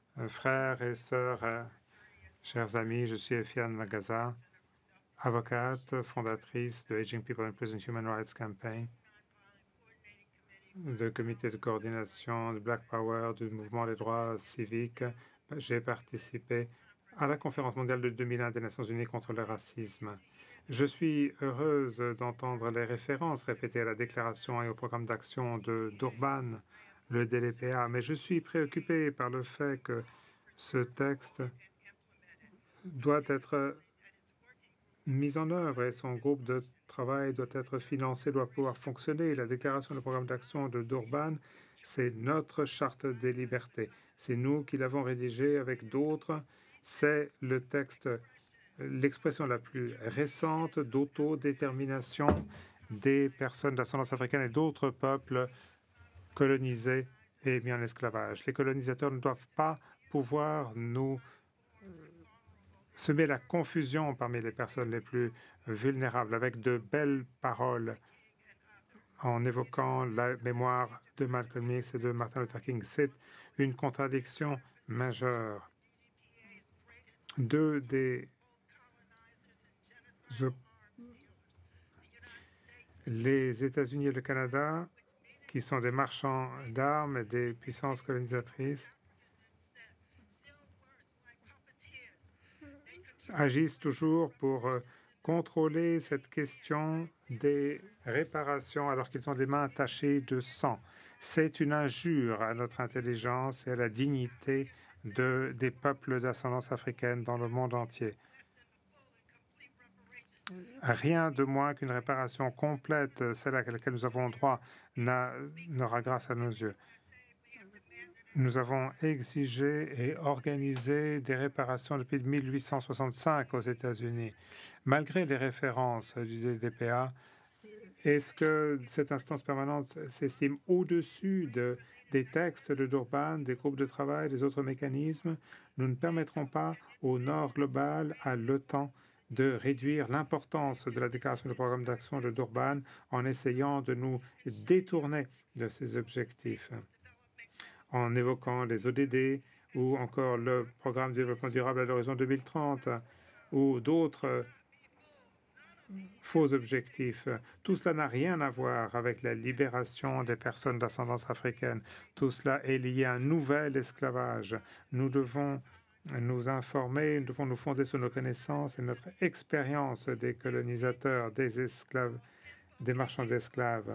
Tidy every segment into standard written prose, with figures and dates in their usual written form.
frères et sœurs, chers amis, je suis Efiane Magaza, avocate, fondatrice de Aging People in Prison Human Rights Campaign, du comité de coordination de Black Power, du mouvement des droits civiques. J'ai participé à la conférence mondiale de 2001 des Nations Unies contre le racisme. Je suis heureuse d'entendre les références répétées à la déclaration et au programme d'action de Durban, le DLPA, mais je suis préoccupée par le fait que ce texte doit être mis en œuvre et son groupe de travail doit être financé, doit pouvoir fonctionner. La déclaration du programme d'action de Durban, c'est notre charte des libertés. C'est nous qui l'avons rédigée avec d'autres. C'est le texte, l'expression la plus récente d'autodétermination des personnes d'ascendance africaine et d'autres peuples colonisés et mis en esclavage. Les colonisateurs ne doivent pas pouvoir nous semer la confusion parmi les personnes les plus vulnérables avec de belles paroles en évoquant la mémoire de Malcolm X et de Martin Luther King. C'est une contradiction majeure. Deux des les États-Unis et le Canada, qui sont des marchands d'armes et des puissances colonisatrices, agissent toujours pour contrôler cette question des réparations alors qu'ils ont les mains tachées de sang. C'est une injure à notre intelligence et à la dignité des peuples d'ascendance africaine dans le monde entier. Rien de moins qu'une réparation complète, celle à laquelle nous avons droit, n'aura grâce à nos yeux. Nous avons exigé et organisé des réparations depuis 1865 aux États-Unis. Malgré les références du DDPA, est-ce que cette instance permanente s'estime au-dessus des textes de Durban, des groupes de travail, des autres mécanismes? Nous ne permettrons pas au Nord global, à l'OTAN, de réduire l'importance de la déclaration du programme d'action de Durban en essayant de nous détourner de ces objectifs, en évoquant les ODD ou encore le programme de développement durable à l'horizon 2030 ou d'autres faux objectifs. Tout cela n'a rien à voir avec la libération des personnes d'ascendance africaine. Tout cela est lié à un nouvel esclavage. Nous devons nous informer, nous devons nous fonder sur nos connaissances et notre expérience des colonisateurs, des esclaves, des marchands d'esclaves.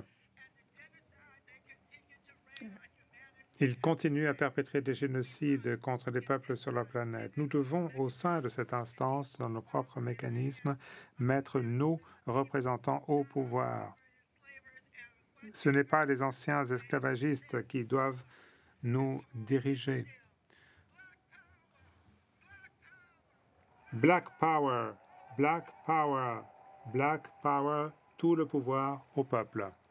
Ils continuent à perpétrer des génocides contre les peuples sur la planète. Nous devons, au sein de cette instance, dans nos propres mécanismes, mettre nos représentants au pouvoir. Ce n'est pas les anciens esclavagistes qui doivent nous diriger. Black Power, Black Power, Black Power, tout le pouvoir au peuple.